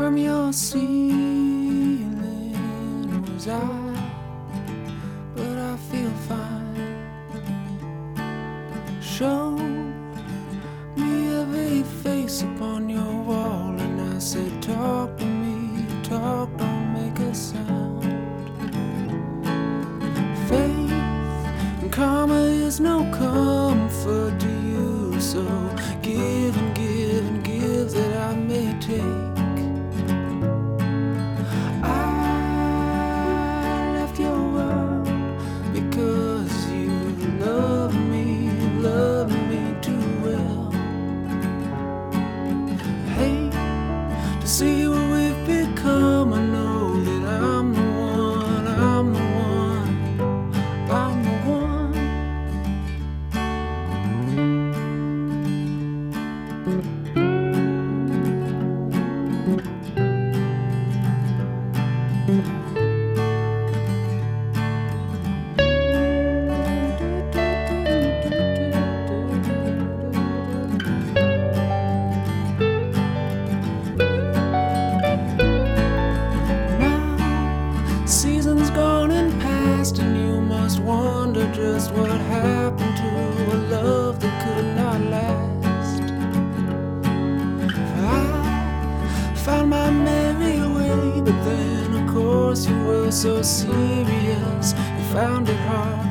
from your ceiling was I, but I feel fine. Show me every face upon your wall, and I said, talk to me, talk, don't make a sound. Faith and karma is no comfort to you, so give and give and give that I may take. I left your world because you love me too well. Hate to see what we've become. I know that I'm the one, I'm the one, I'm the one. Seasons gone and past, and you must wonder just what happened to a love that could not last. I found my merry way, but then of course you were so serious. You found it hard